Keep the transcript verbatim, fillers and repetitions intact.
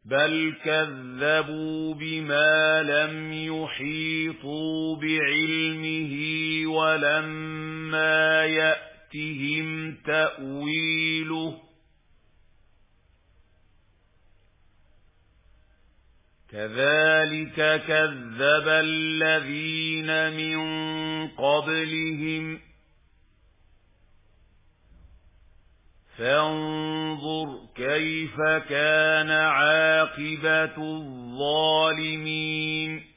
بل كذبوا بما لم يحيطوا بعلمه ولما يأتهم تأويله كذلك كذب الذين من قبلهم فانظر كيف كان عاقبة الظالمين